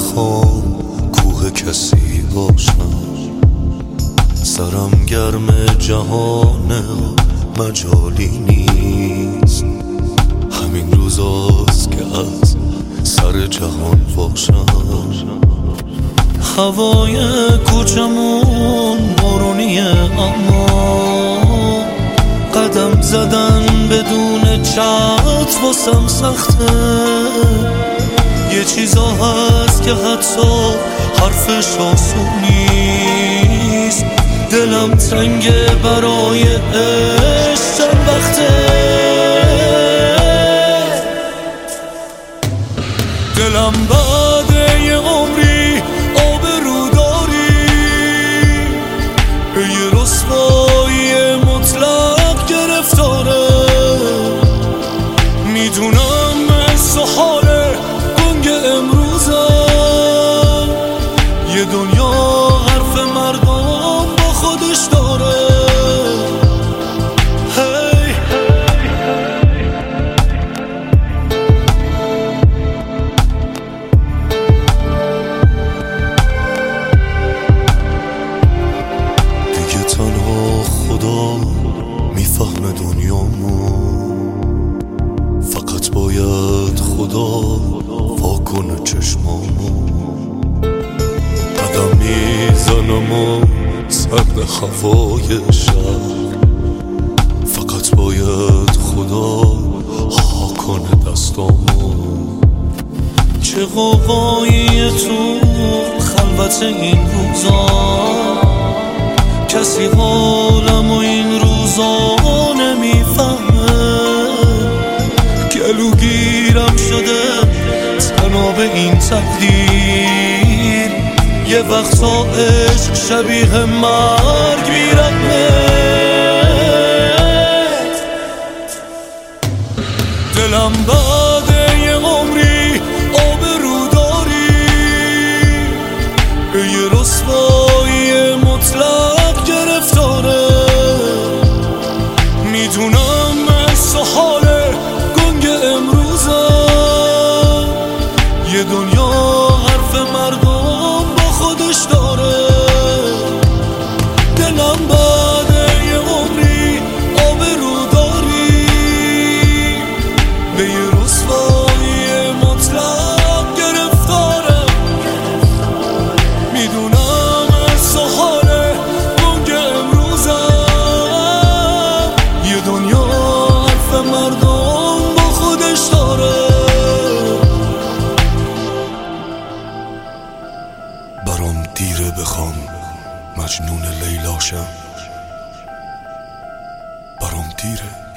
نمیخوام کوه کسی باشم، سرم گرم جهانه مجالی نیست. همین روزاست که از سر جهان باشم. هوای کوچمون بارونیه اما قدم زدن بدون چتر واسم سخته. یه چیزا هست که حتی حرفش آسون نیست. دلم تنگه برای عشق چند وقته. دلم بعد یه عمری آبرو داری، به یه رسوایی مطلق گرفتاره. میدونم حس و حال گنگ امروزم، یه دنیا حرف مردم با خودش داره. دیگه تنها خدا میفهمه دنیامو، فقط باید خدا واکنه چشمامو. قدم میزنم و سرد هوای شهر، فقط باید خدا ها کنه دستامو. چه قوقایی تو خلوت این روزا، کسی حالم و این روزا نمیفهمه. گلوگیرم شده تناب این تقدیر، یه وقتا عشق شبیه مرگ میرمه. دلم بعد یه عمری آبرو داری، به یه رسوایی مطلق گرفتاره. میدونم حس و حال گنگ امروزم، یه دنیا حرف مردم با خودش داره. دلم بعد یه عمری آبرو داری، به یه رسوایی مطلق گرفتاره. میدونم حس و حال گنگ امروزم، یه دنیا حرف مردم با خودش داره. برام دیره بخوام مجنون لیلاشم، برام دیره.